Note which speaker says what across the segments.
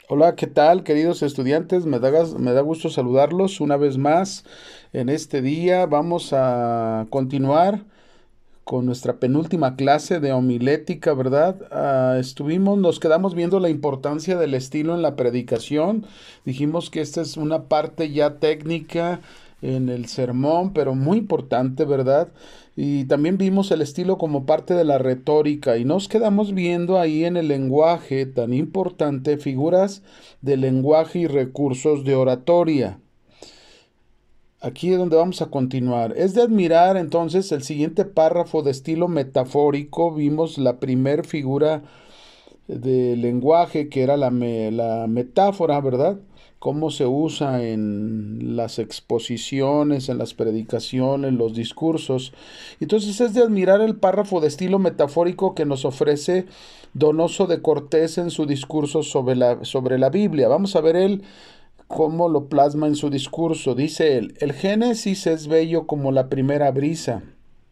Speaker 1: Hola, ¿qué tal, queridos estudiantes? Me da gusto saludarlos una vez más en este día. Vamos a continuar con nuestra penúltima clase de homilética, ¿verdad? Nos quedamos viendo la importancia del estilo en la predicación. Dijimos que esta es una parte ya técnica en el sermón, pero muy importante, ¿verdad? Y también vimos el estilo como parte de la retórica y nos quedamos viendo ahí en el lenguaje tan importante figuras de lenguaje y recursos de oratoria. Aquí es donde vamos a continuar. Es de admirar entonces el siguiente párrafo de estilo metafórico. Vimos la primer figura de lenguaje que era la metáfora, ¿verdad? Cómo se usa en las exposiciones, en las predicaciones, los discursos. Entonces es de admirar el párrafo de estilo metafórico que nos ofrece Donoso de Cortés en su discurso sobre la Biblia. Vamos a ver él cómo lo plasma en su discurso. Dice él, el Génesis es bello como la primera brisa,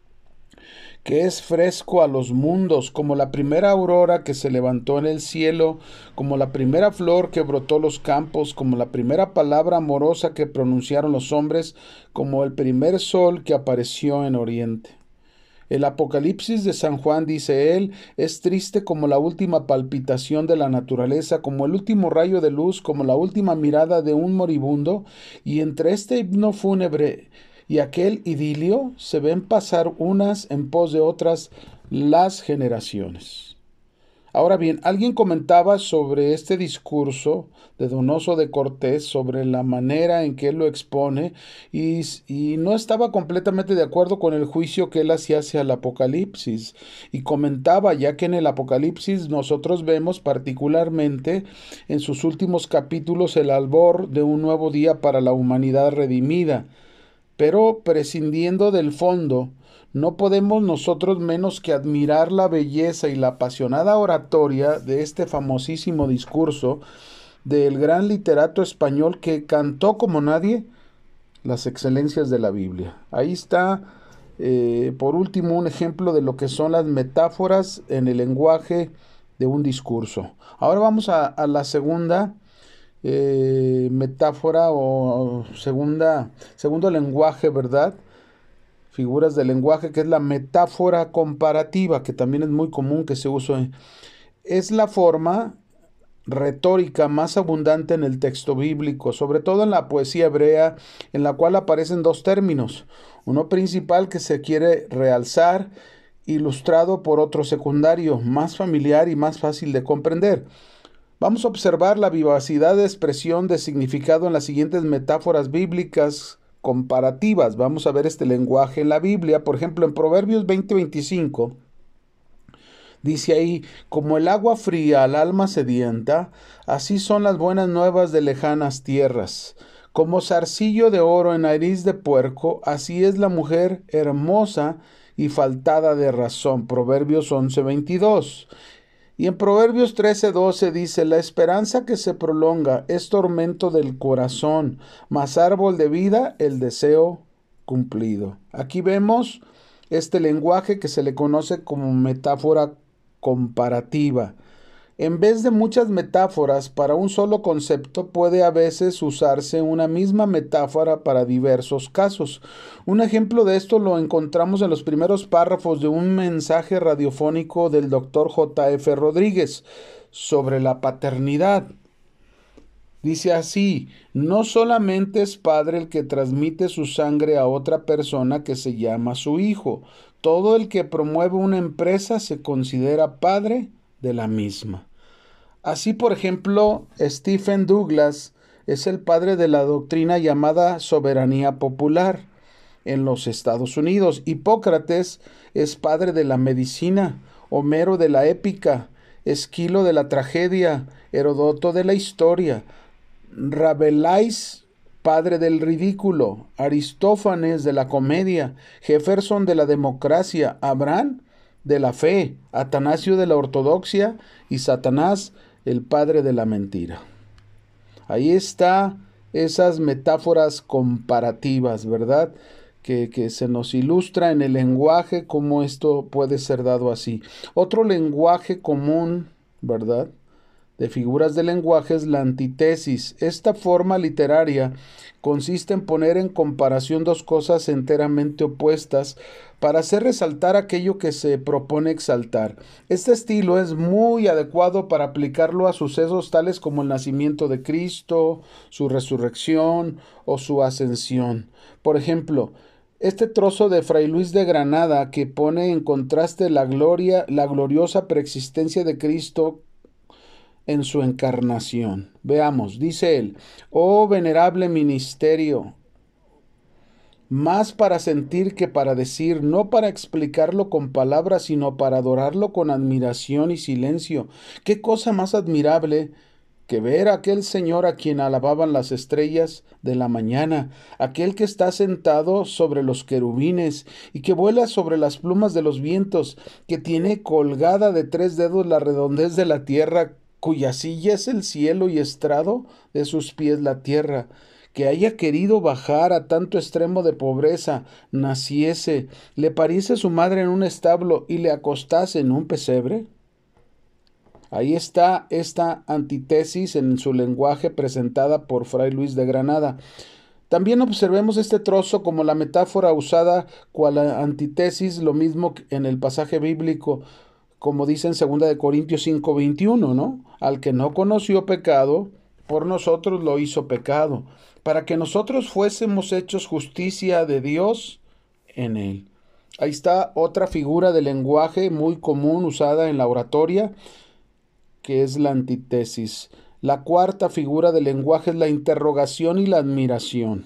Speaker 1: que es fresco a los mundos, como la primera aurora que se levantó en el cielo, como la primera flor que brotó los campos, como la primera palabra amorosa que pronunciaron los hombres, como el primer sol que apareció en oriente. El Apocalipsis de San Juan, dice él, es triste como la última palpitación de la naturaleza, como el último rayo de luz, como la última mirada de un moribundo, y entre este himno fúnebre y aquel idilio se ven pasar unas en pos de otras las generaciones. Ahora bien, alguien comentaba sobre este discurso de Donoso de Cortés, sobre la manera en que él lo expone, y no estaba completamente de acuerdo con el juicio que él hacía hacia el Apocalipsis. Y comentaba, ya que en el Apocalipsis nosotros vemos particularmente en sus últimos capítulos el albor de un nuevo día para la humanidad redimida, pero prescindiendo del fondo, no podemos nosotros menos que admirar la belleza y la apasionada oratoria de este famosísimo discurso del gran literato español que cantó como nadie las excelencias de la Biblia. Ahí está, por último, un ejemplo de lo que son las metáforas en el lenguaje de un discurso. Ahora vamos a la segunda metáfora o segundo lenguaje, ¿verdad? Figuras de lenguaje, que es la metáfora comparativa, que también es muy común que se use. Es la forma retórica más abundante en el texto bíblico, sobre todo en la poesía hebrea, en la cual aparecen dos términos, uno principal que se quiere realzar, ilustrado por otro secundario, más familiar y más fácil de comprender. Vamos a observar la vivacidad de expresión de significado en las siguientes metáforas bíblicas comparativas. Vamos a ver este lenguaje en la Biblia. Por ejemplo, en Proverbios 20:25 dice ahí, como el agua fría al alma sedienta, así son las buenas nuevas de lejanas tierras. Como zarcillo de oro en nariz de puerco, así es la mujer hermosa y faltada de razón. Proverbios 11:22. Y en Proverbios 13:12 dice, la esperanza que se prolonga es tormento del corazón, mas árbol de vida el deseo cumplido. Aquí vemos este lenguaje que se le conoce como metáfora comparativa. En vez de muchas metáforas para un solo concepto, puede a veces usarse una misma metáfora para diversos casos. Un ejemplo de esto lo encontramos en los primeros párrafos de un mensaje radiofónico del doctor J. F. Rodríguez sobre la paternidad. Dice así, no solamente es padre el que transmite su sangre a otra persona que se llama su hijo, todo el que promueve una empresa se considera padre de la misma. Así, por ejemplo, Stephen Douglas es el padre de la doctrina llamada soberanía popular en los Estados Unidos. Hipócrates es padre de la medicina, Homero de la épica, Esquilo de la tragedia, Herodoto de la historia, Rabelais, padre del ridículo, Aristófanes de la comedia, Jefferson de la democracia, Abraham de la fe, Atanasio de la ortodoxia y Satanás, el padre de la mentira. Ahí está esas metáforas comparativas, ¿verdad? Que se nos ilustra en el lenguaje cómo esto puede ser dado así. Otro lenguaje común, ¿verdad? de figuras de lenguaje es la antítesis. Esta forma literaria consiste en poner en comparación dos cosas enteramente opuestas para hacer resaltar aquello que se propone exaltar. Este estilo es muy adecuado para aplicarlo a sucesos tales como el nacimiento de Cristo, su resurrección o su ascensión. Por ejemplo, este trozo de Fray Luis de Granada que pone en contraste la gloriosa preexistencia de Cristo en su encarnación. Veamos, dice él: oh venerable ministerio, más para sentir que para decir, no para explicarlo con palabras, sino para adorarlo con admiración y silencio. ¿Qué cosa más admirable que ver a aquel Señor a quien alababan las estrellas de la mañana, aquel que está sentado sobre los querubines y que vuela sobre las plumas de los vientos, que tiene colgada de 3 dedos la redondez de la tierra, cuya silla es el cielo y estrado de sus pies la tierra? Que haya querido bajar a tanto extremo de pobreza, naciese, le pariese su madre en un establo y le acostase en un pesebre. Ahí está esta antítesis en su lenguaje presentada por Fray Luis de Granada. También observemos este trozo como la metáfora usada cual antítesis, lo mismo en el pasaje bíblico, como dice en 2 Corintios 5:21, ¿no? Al que no conoció pecado, por nosotros lo hizo pecado, para que nosotros fuésemos hechos justicia de Dios en él. Ahí está otra figura de lenguaje muy común usada en la oratoria, que es la antítesis. La cuarta figura del lenguaje es la interrogación y la admiración,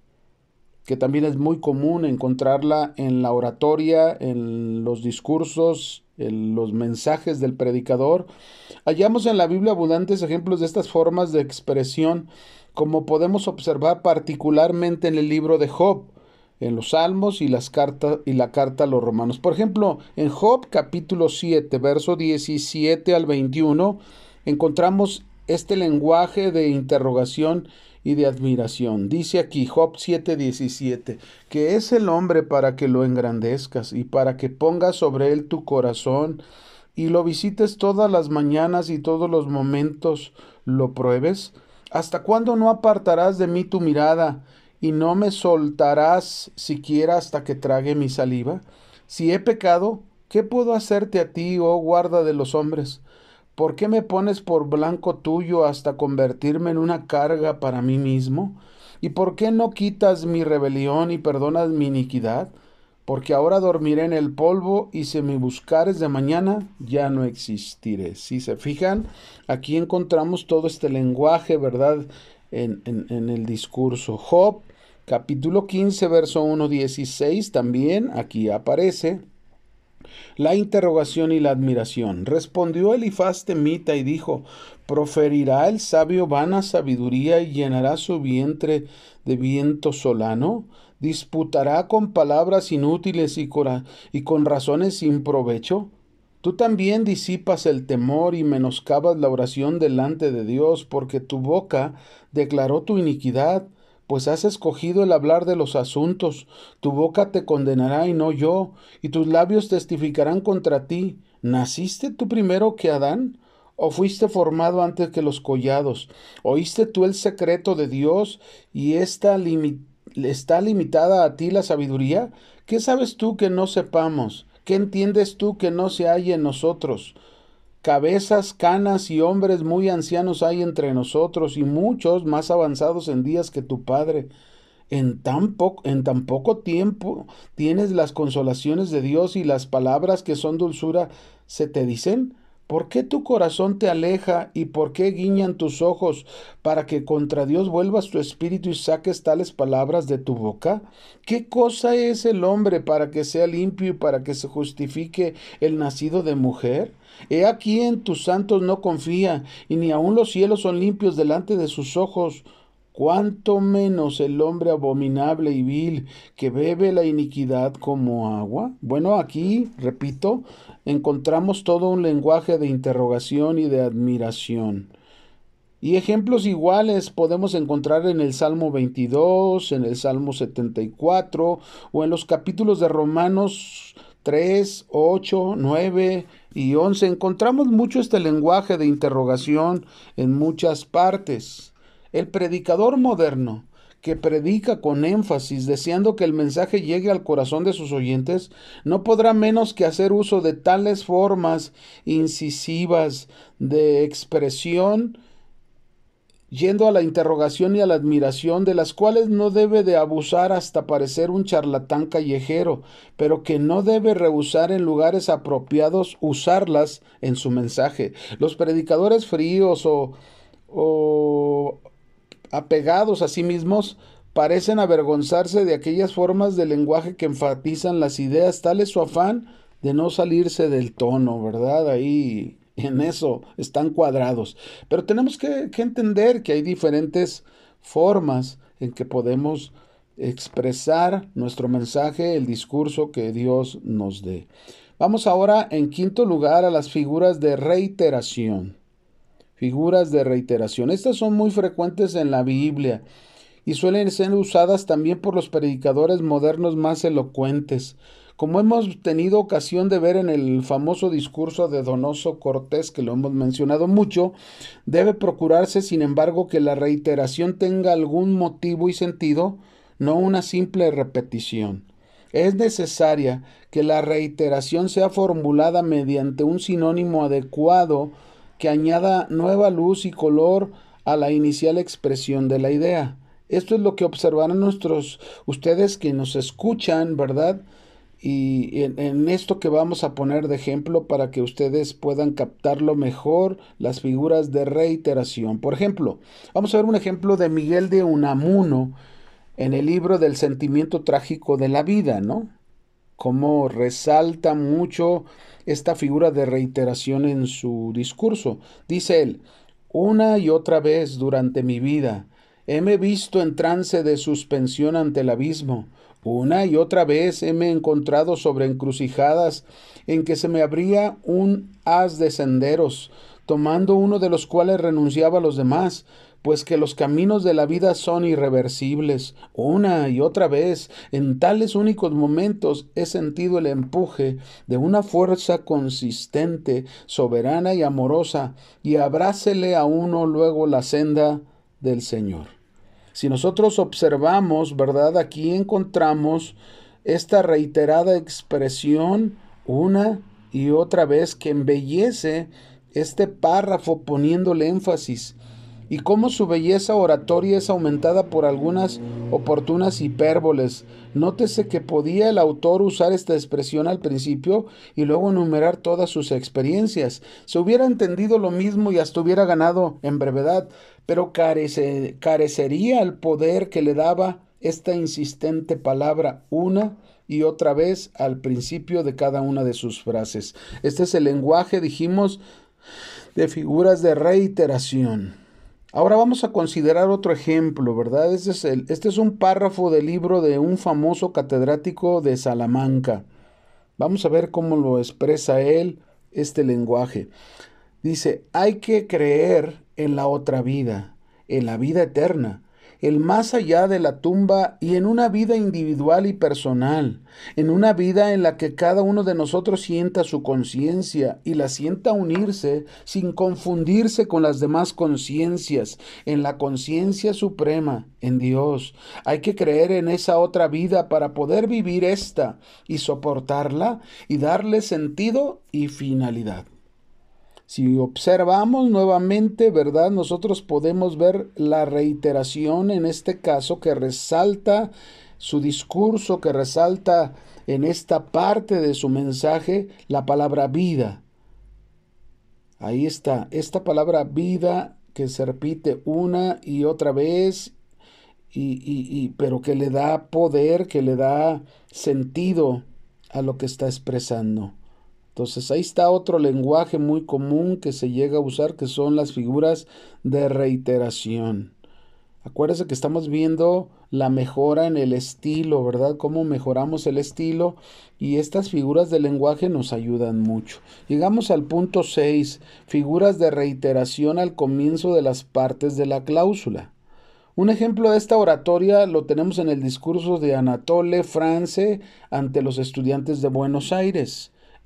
Speaker 1: que también es muy común encontrarla en la oratoria, en los discursos, en los mensajes del predicador. Hallamos en la Biblia abundantes ejemplos de estas formas de expresión, como podemos observar particularmente en el libro de Job, en los Salmos y la carta a los Romanos. Por ejemplo, en Job capítulo 7, verso 17 al 21, encontramos este lenguaje de interrogación y de admiración. Dice aquí Job 7:17, que es el hombre para que lo engrandezcas y para que pongas sobre él tu corazón y lo visites todas las mañanas y todos los momentos lo pruebes. ¿Hasta cuándo no apartarás de mí tu mirada y no me soltarás siquiera hasta que trague mi saliva? Si he pecado, ¿qué puedo hacerte a ti, oh guarda de los hombres? ¿Por qué me pones por blanco tuyo hasta convertirme en una carga para mí mismo? ¿Y por qué no quitas mi rebelión y perdonas mi iniquidad? Porque ahora dormiré en el polvo y si me buscares de mañana, ya no existiré. Si se fijan, aquí encontramos todo este lenguaje, ¿verdad? En el discurso. Job, capítulo 15, verso 1:16, también aquí aparece la interrogación y la admiración. Respondió Elifaz temita y dijo: ¿proferirá el sabio vana sabiduría y llenará su vientre de viento solano? ¿Disputará con palabras inútiles y con razones sin provecho? Tú también disipas el temor y menoscabas la oración delante de Dios, porque tu boca declaró tu iniquidad, pues has escogido el hablar de los asuntos. Tu boca te condenará y no yo, y tus labios testificarán contra ti. ¿Naciste tú primero que Adán? ¿O fuiste formado antes que los collados? ¿Oíste tú el secreto de Dios y está limitada a ti la sabiduría? ¿Qué sabes tú que no sepamos? ¿Qué entiendes tú que no se halla en nosotros? Cabezas, canas y hombres muy ancianos hay entre nosotros, y muchos más avanzados en días que tu padre. En tan poco tiempo tienes las consolaciones de Dios y las palabras que son dulzura se te dicen. ¿Por qué tu corazón te aleja y por qué guiñan tus ojos para que contra Dios vuelvas tu espíritu y saques tales palabras de tu boca? ¿Qué cosa es el hombre para que sea limpio y para que se justifique el nacido de mujer? He aquí en tus santos no confía, y ni aun los cielos son limpios delante de sus ojos. Cuánto menos el hombre abominable y vil que bebe la iniquidad como agua. Bueno, aquí, repito, encontramos todo un lenguaje de interrogación y de admiración. Y ejemplos iguales podemos encontrar en el Salmo 22, en el Salmo 74 o en los capítulos de Romanos 3, 8, 9, y 11. Encontramos mucho este lenguaje de interrogación en muchas partes. El predicador moderno, que predica con énfasis, deseando que el mensaje llegue al corazón de sus oyentes, no podrá menos que hacer uso de tales formas incisivas de expresión, yendo a la interrogación y a la admiración, de las cuales no debe de abusar hasta parecer un charlatán callejero, pero que no debe rehusar en lugares apropiados usarlas en su mensaje. Los predicadores fríos o apegados a sí mismos parecen avergonzarse de aquellas formas de lenguaje que enfatizan las ideas. Tal es su afán de no salirse del tono, ¿verdad? Ahí en eso están cuadrados. Pero tenemos que entender que hay diferentes formas en que podemos expresar nuestro mensaje, el discurso que Dios nos dé. Vamos ahora, en quinto lugar, a las figuras de reiteración. Figuras de reiteración. Estas son muy frecuentes en la Biblia y suelen ser usadas también por los predicadores modernos más elocuentes. Como hemos tenido ocasión de ver en el famoso discurso de Donoso Cortés, que lo hemos mencionado mucho, debe procurarse, sin embargo, que la reiteración tenga algún motivo y sentido, no una simple repetición. Es necesaria que la reiteración sea formulada mediante un sinónimo adecuado que añada nueva luz y color a la inicial expresión de la idea. Esto es lo que observarán ustedes que nos escuchan, ¿verdad? Y en esto que vamos a poner de ejemplo para que ustedes puedan captarlo mejor, las figuras de reiteración. Por ejemplo, vamos a ver un ejemplo de Miguel de Unamuno en el libro del sentimiento trágico de la vida, ¿no? Cómo resalta mucho esta figura de reiteración en su discurso. Dice él: una y otra vez durante mi vida heme visto en trance de suspensión ante el abismo. Una y otra vez heme encontrado sobre encrucijadas en que se me abría un haz de senderos, tomando uno de los cuales renunciaba a los demás, pues que los caminos de la vida son irreversibles. Una y otra vez, en tales únicos momentos, he sentido el empuje de una fuerza consistente, soberana y amorosa, y abrácele a uno luego la senda del Señor. Si nosotros observamos, ¿verdad? Aquí encontramos esta reiterada expresión una y otra vez que embellece este párrafo poniéndole énfasis, y cómo su belleza oratoria es aumentada por algunas oportunas hipérboles. Nótese que podía el autor usar esta expresión al principio y luego enumerar todas sus experiencias. Se hubiera entendido lo mismo y hasta hubiera ganado en brevedad, pero carecería el poder que le daba esta insistente palabra una y otra vez al principio de cada una de sus frases. Este es el lenguaje, dijimos, de figuras de reiteración. Ahora vamos a considerar otro ejemplo, ¿verdad? Este es un párrafo del libro de un famoso catedrático de Salamanca. Vamos a ver cómo lo expresa él, este lenguaje. Dice: hay que creer en la otra vida, en la vida eterna, el más allá de la tumba, y en una vida individual y personal, en una vida en la que cada uno de nosotros sienta su conciencia y la sienta unirse sin confundirse con las demás conciencias, en la conciencia suprema, en Dios. Hay que creer en esa otra vida para poder vivir esta y soportarla y darle sentido y finalidad. Si observamos nuevamente, ¿verdad? Nosotros podemos ver la reiteración en este caso que resalta su discurso, que resalta en esta parte de su mensaje la palabra vida. Ahí está, esta palabra vida que se repite una y otra vez, pero que le da poder, que le da sentido a lo que está expresando. Entonces ahí está otro lenguaje muy común que se llega a usar, que son las figuras de reiteración. Acuérdense que estamos viendo la mejora en el estilo, ¿verdad? Cómo mejoramos el estilo, y estas figuras de lenguaje nos ayudan mucho. Llegamos al punto 6, figuras de reiteración al comienzo de las partes de la cláusula. Un ejemplo de esta oratoria lo tenemos en el discurso de Anatole France ante los estudiantes de Buenos Aires.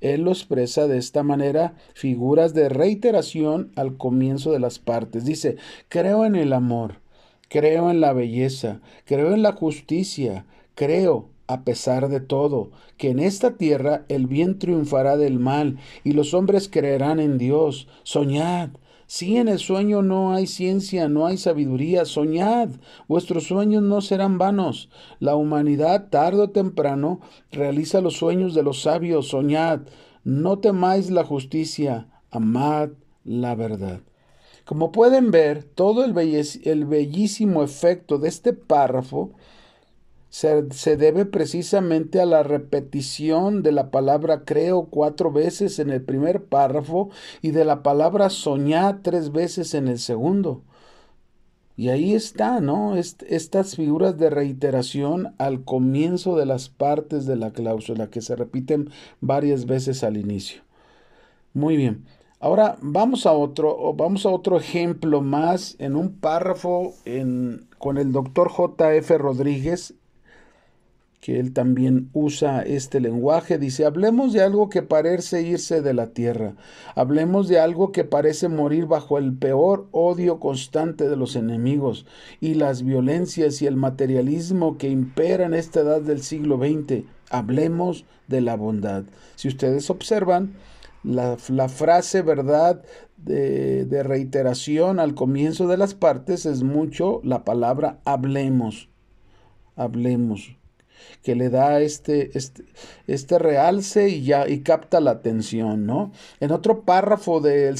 Speaker 1: Él lo expresa de esta manera, figuras de reiteración al comienzo de las partes. Dice, creo en el amor, creo en la belleza, creo en la justicia, creo, a pesar de todo, que en esta tierra el bien triunfará del mal y los hombres creerán en Dios. Soñad. Si en el sueño no hay ciencia, no hay sabiduría, soñad, vuestros sueños no serán vanos. La humanidad, tarde o temprano, realiza los sueños de los sabios, soñad, no temáis la justicia, amad la verdad. Como pueden ver, todo el bellísimo efecto de este párrafo se debe precisamente a la repetición de la palabra creo 4 veces en el primer párrafo y de la palabra soñar 3 veces en el segundo. Y ahí está, ¿no? Estas figuras de reiteración al comienzo de las partes de la cláusula que se repiten varias veces al inicio. Muy bien. Ahora vamos a otro ejemplo más en un párrafo con el doctor J. F. Rodríguez, que él también usa este lenguaje. Dice, hablemos de algo que parece irse de la tierra. Hablemos de algo que parece morir bajo el peor odio constante de los enemigos y las violencias y el materialismo que impera en esta edad del siglo XX. Hablemos de la bondad. Si ustedes observan, la frase, ¿verdad?, de reiteración al comienzo de las partes es mucho la palabra hablemos. Hablemos, que le da este realce y capta la atención, ¿no? En otro párrafo del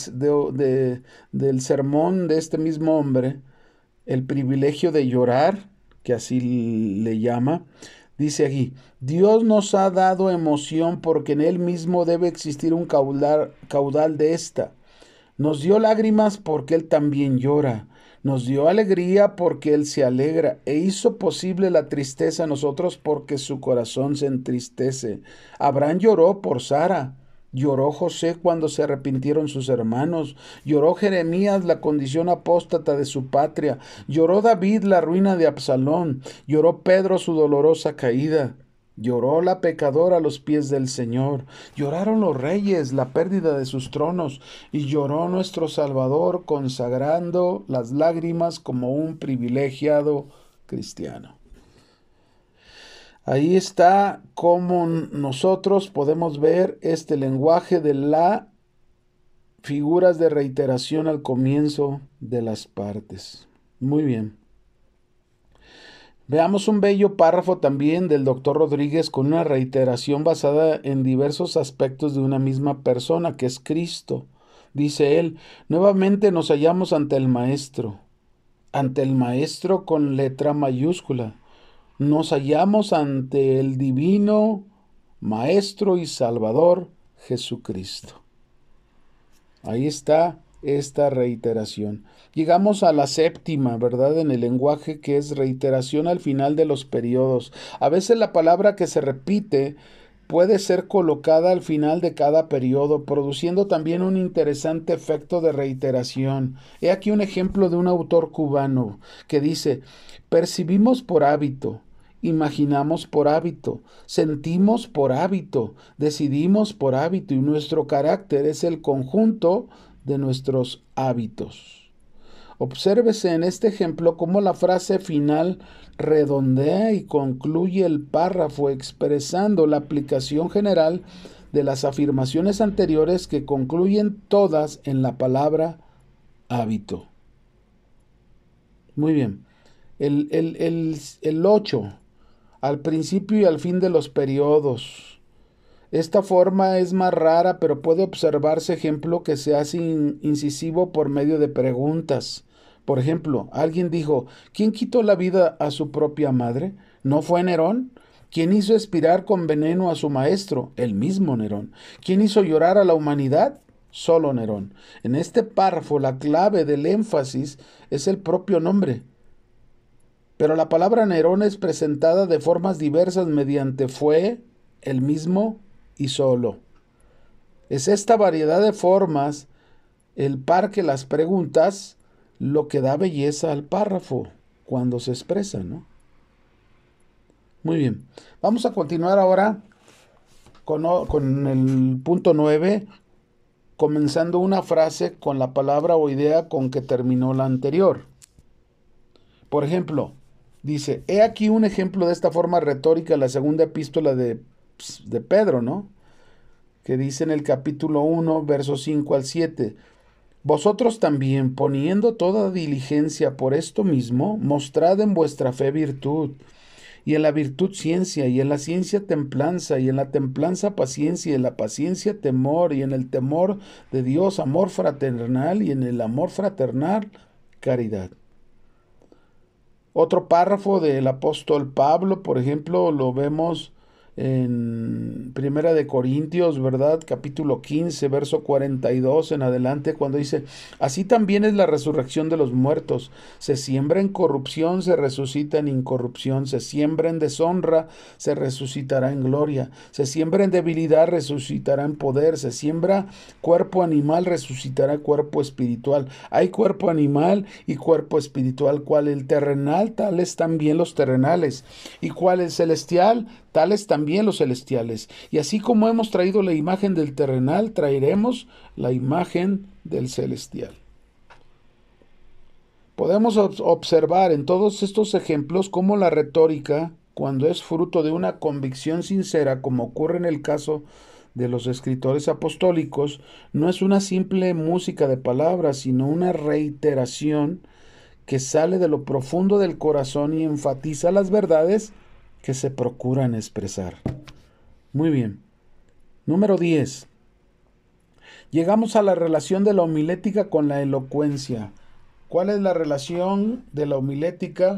Speaker 1: sermón de este mismo hombre, el privilegio de llorar, que así le llama, dice aquí, Dios nos ha dado emoción porque en Él mismo debe existir un caudal de esta. Nos dio lágrimas porque Él también llora. Nos dio alegría porque Él se alegra e hizo posible la tristeza a nosotros porque su corazón se entristece. Abraham lloró por Sara. Lloró José cuando se arrepintieron sus hermanos. Lloró Jeremías la condición apóstata de su patria. Lloró David la ruina de Absalón. Lloró Pedro su dolorosa caída. Lloró la pecadora a los pies del Señor. Lloraron los reyes la pérdida de sus tronos. Y lloró nuestro Salvador consagrando las lágrimas como un privilegiado cristiano. Ahí está cómo nosotros podemos ver este lenguaje de las figuras de reiteración al comienzo de las partes. Muy bien. Veamos un bello párrafo también del doctor Rodríguez con una reiteración basada en diversos aspectos de una misma persona, que es Cristo. Dice él, nuevamente nos hallamos ante el Maestro con letra mayúscula. Nos hallamos ante el divino Maestro y Salvador Jesucristo. Ahí está esta reiteración. Llegamos a la séptima, ¿verdad?, en el lenguaje, que es reiteración al final de los periodos. A veces la palabra que se repite puede ser colocada al final de cada periodo, produciendo también un interesante efecto de reiteración. He aquí un ejemplo de un autor cubano que dice, percibimos por hábito, imaginamos por hábito, sentimos por hábito, decidimos por hábito y nuestro carácter es el conjunto de nuestros hábitos. Obsérvese en este ejemplo cómo la frase final redondea y concluye el párrafo expresando la aplicación general de las afirmaciones anteriores que concluyen todas en la palabra hábito. Muy bien. El 8, al principio y al fin de los periodos. Esta forma es más rara, pero puede observarse ejemplo que se hace incisivo por medio de preguntas. Por ejemplo, alguien dijo, ¿quién quitó la vida a su propia madre? ¿No fue Nerón? ¿Quién hizo expirar con veneno a su maestro? El mismo Nerón. ¿Quién hizo llorar a la humanidad? Solo Nerón. En este párrafo la clave del énfasis es el propio nombre. Pero la palabra Nerón es presentada de formas diversas mediante fue, el mismo y solo. Es esta variedad de formas, el par que las preguntas, lo que da belleza al párrafo cuando se expresa, ¿no? Muy bien. Vamos a continuar ahora con el punto 9, comenzando una frase con la palabra o idea con que terminó la anterior. Por ejemplo, dice, he aquí un ejemplo de esta forma retórica, la segunda epístola de Pedro, ¿no? Que dice en el capítulo 1, versos 5 al 7. Vosotros también, poniendo toda diligencia por esto mismo, mostrad en vuestra fe virtud, y en la virtud ciencia, y en la ciencia templanza, y en la templanza paciencia, y en la paciencia temor, y en el temor de Dios amor fraternal, y en el amor fraternal caridad. Otro párrafo del apóstol Pablo, por ejemplo, lo vemos en Primera de Corintios, ¿verdad? Capítulo 15, verso 42 en adelante, cuando dice, así también es la resurrección de los muertos. Se siembra en corrupción, se resucita en incorrupción. Se siembra en deshonra, se resucitará en gloria. Se siembra en debilidad, resucitará en poder. Se siembra cuerpo animal, resucitará cuerpo espiritual. Hay cuerpo animal y cuerpo espiritual, cual el terrenal, tales también los terrenales. Y cual el celestial, tales también los celestiales. Y así como hemos traído la imagen del terrenal, traeremos la imagen del celestial. Podemos observar en todos estos ejemplos cómo la retórica, cuando es fruto de una convicción sincera, como ocurre en el caso de los escritores apostólicos, no es una simple música de palabras, sino una reiteración que sale de lo profundo del corazón y enfatiza las verdades que se procuran expresar. Muy bien. Número 10. Llegamos a la relación de la homilética con la elocuencia. ¿Cuál es la relación de la homilética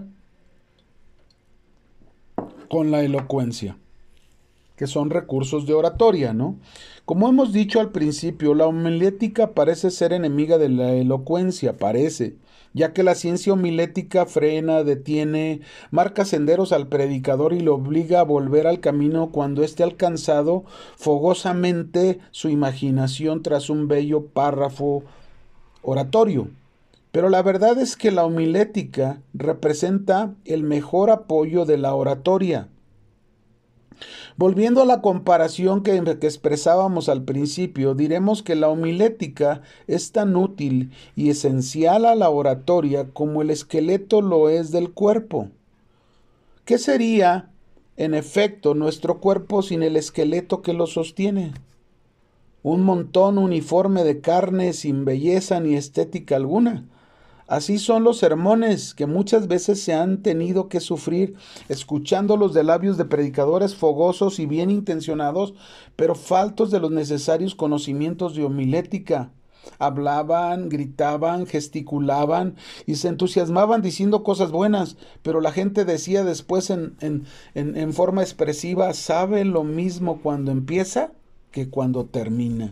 Speaker 1: con la elocuencia? Que son recursos de oratoria, ¿no? Como hemos dicho al principio, la homilética parece ser enemiga de la elocuencia, ya que la ciencia homilética frena, detiene, marca senderos al predicador y lo obliga a volver al camino cuando esté alcanzado fogosamente su imaginación tras un bello párrafo oratorio. Pero la verdad es que la homilética representa el mejor apoyo de la oratoria. Volviendo a la comparación que expresábamos al principio, diremos que la homilética es tan útil y esencial a la oratoria como el esqueleto lo es del cuerpo. ¿Qué sería, en efecto, nuestro cuerpo sin el esqueleto que lo sostiene? Un montón uniforme de carne sin belleza ni estética alguna. Así son los sermones que muchas veces se han tenido que sufrir escuchándolos de labios de predicadores fogosos y bien intencionados, pero faltos de los necesarios conocimientos de homilética. Hablaban, gritaban, gesticulaban y se entusiasmaban diciendo cosas buenas, pero la gente decía después en forma expresiva, ¿sabe lo mismo cuando empieza que cuando termina?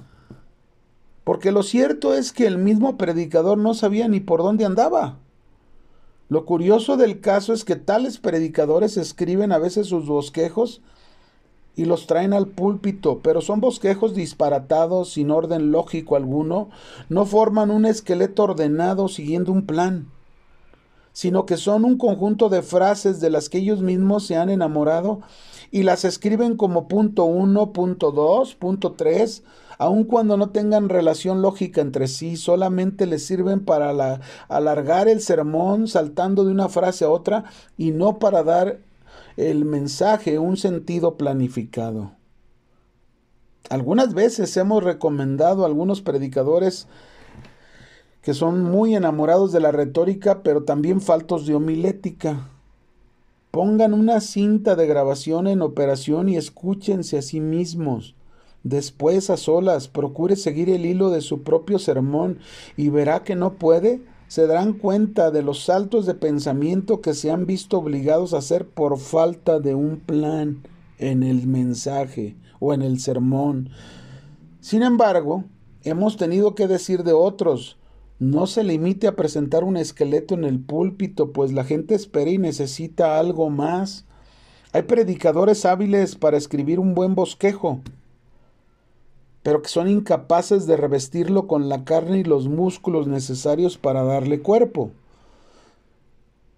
Speaker 1: Porque lo cierto es que el mismo predicador no sabía ni por dónde andaba. Lo curioso del caso es que tales predicadores escriben a veces sus bosquejos y los traen al púlpito, pero son bosquejos disparatados, sin orden lógico alguno, no forman un esqueleto ordenado siguiendo un plan, sino que son un conjunto de frases de las que ellos mismos se han enamorado y las escriben como punto 1, punto 2, punto 3, aun cuando no tengan relación lógica entre sí, solamente les sirven para alargar el sermón saltando de una frase a otra y no para dar el mensaje un sentido planificado. Algunas veces hemos recomendado a algunos predicadores que son muy enamorados de la retórica, pero también faltos de homilética. Pongan una cinta de grabación en operación y escúchense a sí mismos. Después, a solas, procure seguir el hilo de su propio sermón y verá que no puede. Se darán cuenta de los saltos de pensamiento que se han visto obligados a hacer por falta de un plan en el mensaje o en el sermón. Sin embargo, hemos tenido que decir de otros, no se limite a presentar un esqueleto en el púlpito, pues la gente espera y necesita algo más. Hay predicadores hábiles para escribir un buen bosquejo, pero que son incapaces de revestirlo con la carne y los músculos necesarios para darle cuerpo.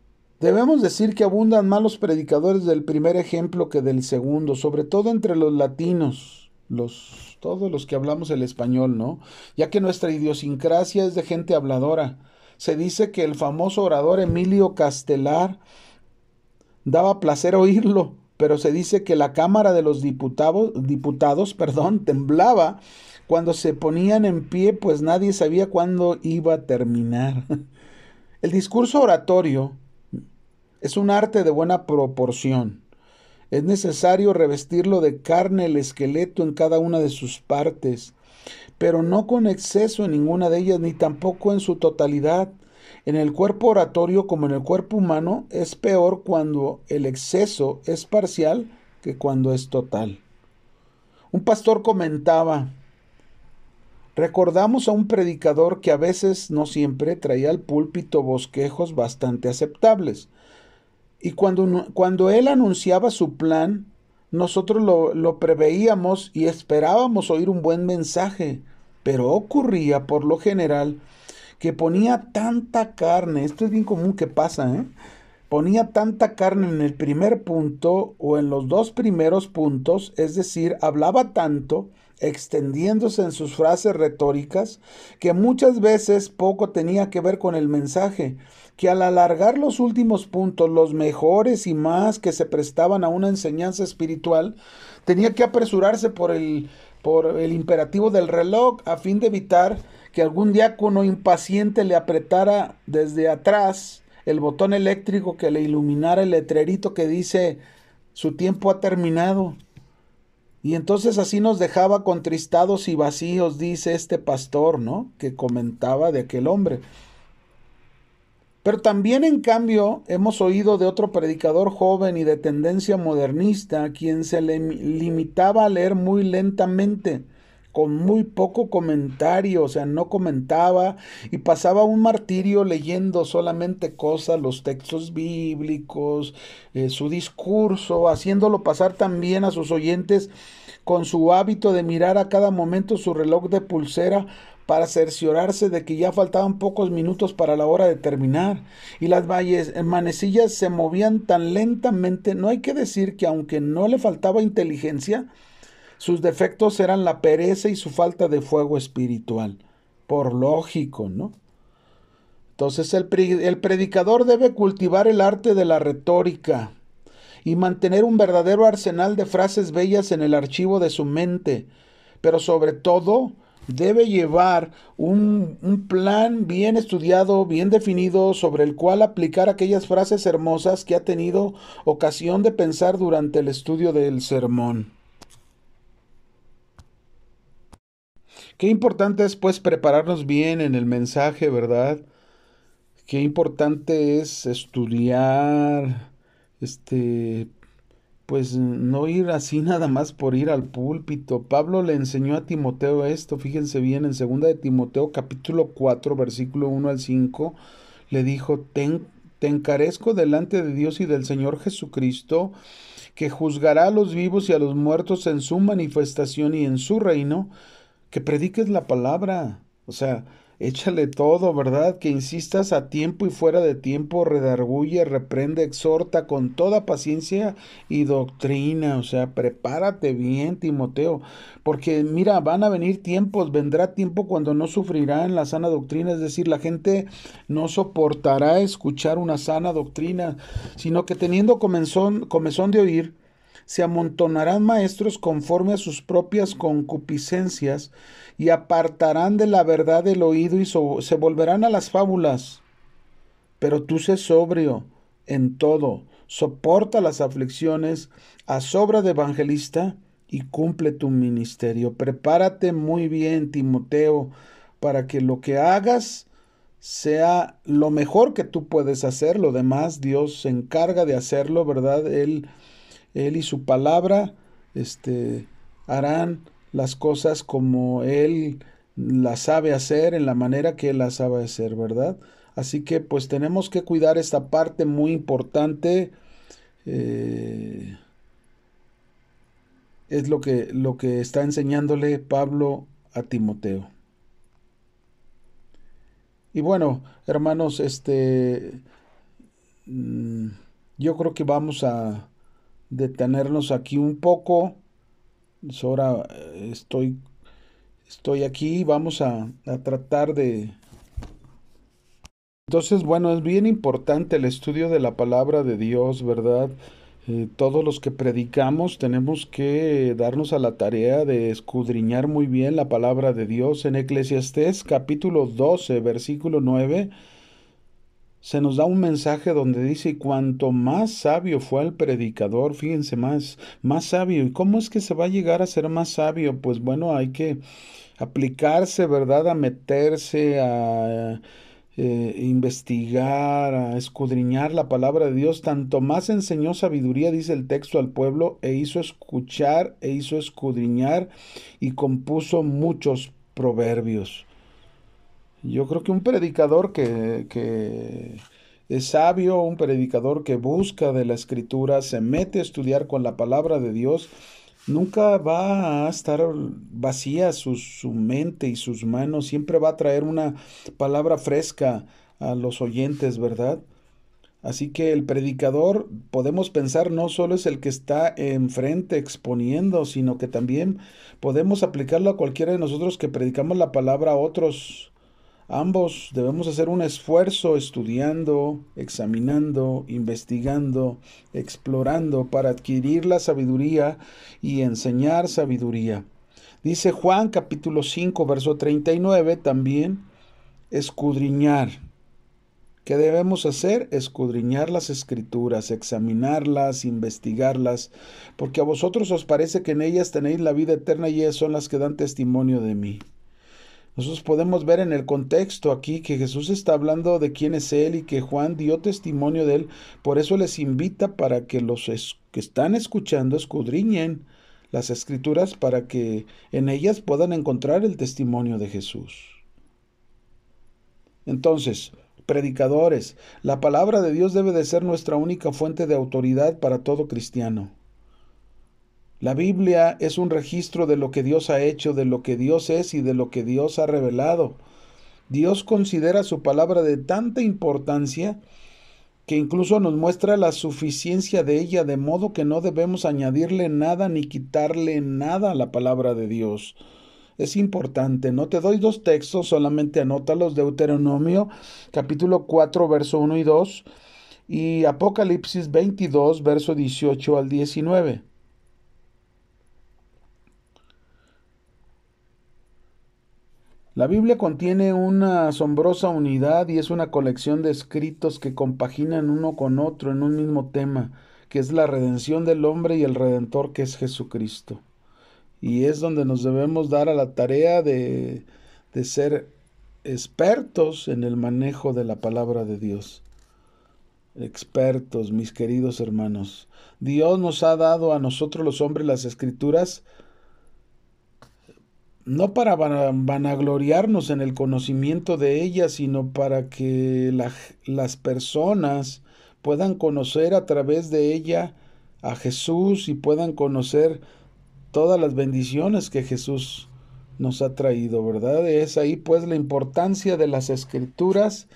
Speaker 1: Debemos decir que abundan más los predicadores del primer ejemplo que del segundo, sobre todo entre los latinos, todos los que hablamos el español, ¿no? Ya que nuestra idiosincrasia es de gente habladora. Se dice que el famoso orador Emilio Castelar daba placer oírlo, pero se dice que la Cámara de los diputados, perdón, temblaba cuando se ponían en pie, pues nadie sabía cuándo iba a terminar. El discurso oratorio es un arte de buena proporción. Es necesario revestirlo de carne el esqueleto en cada una de sus partes, pero no con exceso en ninguna de ellas, ni tampoco en su totalidad. En el cuerpo oratorio como en el cuerpo humano es peor cuando el exceso es parcial que cuando es total. Un pastor comentaba: recordamos a un predicador que a veces, no siempre, traía al púlpito bosquejos bastante aceptables. Y cuando él anunciaba su plan, nosotros lo preveíamos y esperábamos oír un buen mensaje. Pero ocurría, por lo general, que ponía tanta carne, esto es bien común que pasa, ¿eh? Ponía tanta carne en el primer punto o en los dos primeros puntos, es decir, hablaba tanto, extendiéndose en sus frases retóricas, que muchas veces poco tenía que ver con el mensaje, que al alargar los últimos puntos, los mejores y más que se prestaban a una enseñanza espiritual, tenía que apresurarse por el imperativo del reloj a fin de evitar que algún diácono impaciente le apretara desde atrás el botón eléctrico que le iluminara el letrerito que dice su tiempo ha terminado. Y entonces así nos dejaba contristados y vacíos, dice este pastor, ¿no? Que comentaba de aquel hombre. Pero también, en cambio, hemos oído de otro predicador joven y de tendencia modernista, quien se le limitaba a leer muy lentamente, con muy poco comentario, o sea, no comentaba y pasaba un martirio leyendo solamente cosas, los textos bíblicos, su discurso, haciéndolo pasar también a sus oyentes con su hábito de mirar a cada momento su reloj de pulsera para cerciorarse de que ya faltaban pocos minutos para la hora de terminar, y las manecillas se movían tan lentamente. No hay que decir que, aunque no le faltaba inteligencia, sus defectos eran la pereza y su falta de fuego espiritual. Por lógico, ¿no? Entonces el predicador debe cultivar el arte de la retórica y mantener un verdadero arsenal de frases bellas en el archivo de su mente, pero sobre todo debe llevar un plan bien estudiado, bien definido, sobre el cual aplicar aquellas frases hermosas que ha tenido ocasión de pensar durante el estudio del sermón. Qué importante es, pues, prepararnos bien en el mensaje, ¿verdad? Qué importante es estudiar, pues no ir así nada más por ir al púlpito. Pablo le enseñó a Timoteo esto, fíjense bien, en segunda de Timoteo capítulo 4 versículo 1 al 5, le dijo: te encarezco delante de Dios y del Señor Jesucristo, que juzgará a los vivos y a los muertos en su manifestación y en su reino, que prediques la palabra. O sea, échale todo, ¿verdad? Que insistas a tiempo y fuera de tiempo, redarguye, reprende, exhorta con toda paciencia y doctrina. O sea, prepárate bien, Timoteo, porque mira, van a venir tiempos, vendrá tiempo cuando no sufrirán la sana doctrina, es decir, la gente no soportará escuchar una sana doctrina, sino que teniendo comezón de oír, se amontonarán maestros conforme a sus propias concupiscencias, y apartarán de la verdad el oído y se volverán a las fábulas. Pero tú sé sobrio en todo, soporta las aflicciones, a sobra de evangelista, y cumple tu ministerio. Prepárate muy bien, Timoteo, para que lo que hagas sea lo mejor que tú puedes hacer. Lo demás Dios se encarga de hacerlo, ¿verdad? Él y su palabra, harán las cosas como Él las sabe hacer, en la manera que Él las sabe hacer, ¿verdad? Así que pues tenemos que cuidar esta parte muy importante. eh, es lo que está enseñándole Pablo a Timoteo. Y bueno, hermanos, mm, yo creo que vamos a detenernos aquí un poco. Ahora estoy aquí, vamos a tratar de... Entonces, bueno, es bien importante el estudio de la palabra de Dios, ¿verdad? Todos los que predicamos tenemos que darnos a la tarea de escudriñar muy bien la palabra de Dios. En Eclesiastés capítulo 12, versículo 9, se nos da un mensaje donde dice, y cuanto más sabio fue el predicador, fíjense, más sabio. ¿Y cómo es que se va a llegar a ser más sabio? Pues bueno, hay que aplicarse, ¿verdad? A meterse, a investigar, a escudriñar la palabra de Dios. Tanto más enseñó sabiduría, dice el texto, al pueblo, e hizo escuchar, e hizo escudriñar, y compuso muchos proverbios. Yo creo que un predicador que es sabio, un predicador que busca de la escritura, se mete a estudiar con la palabra de Dios, nunca va a estar vacía su mente y sus manos, siempre va a traer una palabra fresca a los oyentes, ¿verdad? Así que el predicador, podemos pensar, no solo es el que está enfrente exponiendo, sino que también podemos aplicarlo a cualquiera de nosotros que predicamos la palabra a otros. Ambos debemos hacer un esfuerzo estudiando, examinando, investigando, explorando para adquirir la sabiduría y enseñar sabiduría. Dice Juan capítulo 5, verso 39 también, escudriñar. ¿Qué debemos hacer? Escudriñar las escrituras, examinarlas, investigarlas, porque a vosotros os parece que en ellas tenéis la vida eterna y ellas son las que dan testimonio de mí. Nosotros podemos ver en el contexto aquí que Jesús está hablando de quién es Él y que Juan dio testimonio de Él. Por eso les invita para que que están escuchando escudriñen las escrituras para que en ellas puedan encontrar el testimonio de Jesús. Entonces, predicadores, la palabra de Dios debe de ser nuestra única fuente de autoridad para todo cristiano. La Biblia es un registro de lo que Dios ha hecho, de lo que Dios es y de lo que Dios ha revelado. Dios considera su palabra de tanta importancia que incluso nos muestra la suficiencia de ella, de modo que no debemos añadirle nada ni quitarle nada a la palabra de Dios. Es importante, no te doy dos textos, solamente anótalos: Deuteronomio capítulo 4, verso 1 y 2 y Apocalipsis 22, verso 18 al 19. La Biblia contiene una asombrosa unidad y es una colección de escritos que compaginan uno con otro en un mismo tema, que es la redención del hombre y el redentor que es Jesucristo. Y es donde nos debemos dar a la tarea de ser expertos en el manejo de la palabra de Dios. Expertos, mis queridos hermanos. Dios nos ha dado a nosotros los hombres las escrituras no para vanagloriarnos en el conocimiento de ellas, sino para que las personas puedan conocer a través de ella a Jesús y puedan conocer todas las bendiciones que Jesús nos ha traído, ¿verdad? Es ahí pues la importancia de las escrituras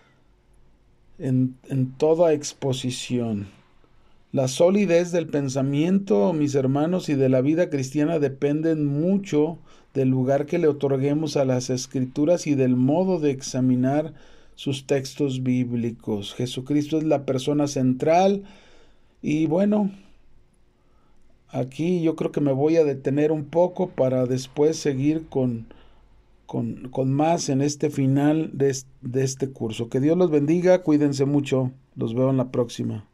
Speaker 1: en toda exposición. La solidez del pensamiento, mis hermanos, y de la vida cristiana dependen mucho del lugar que le otorguemos a las escrituras y del modo de examinar sus textos bíblicos. Jesucristo es la persona central y bueno, aquí yo creo que me voy a detener un poco para después seguir con más en este final de este curso. Que Dios los bendiga, cuídense mucho, los veo en la próxima.